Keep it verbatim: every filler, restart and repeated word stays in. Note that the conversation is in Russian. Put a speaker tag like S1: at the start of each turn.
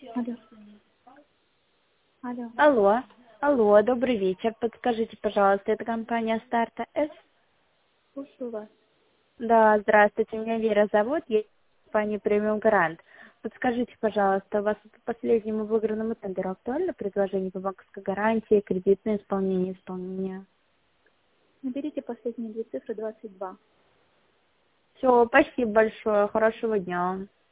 S1: Алло. Алло.
S2: Алло, алло, добрый вечер. Подскажите, пожалуйста, это компания Старта С?
S1: Слушаю вас.
S2: Да, здравствуйте, меня Вера зовут, я из компании Премиум Гарант. Подскажите, пожалуйста, у вас по последнему выигранному тендеру актуально предложение по банковской гарантии, кредитное исполнение, исполнение?
S1: Наберите последние две цифры двадцать два.
S2: Все, спасибо большое, хорошего дня.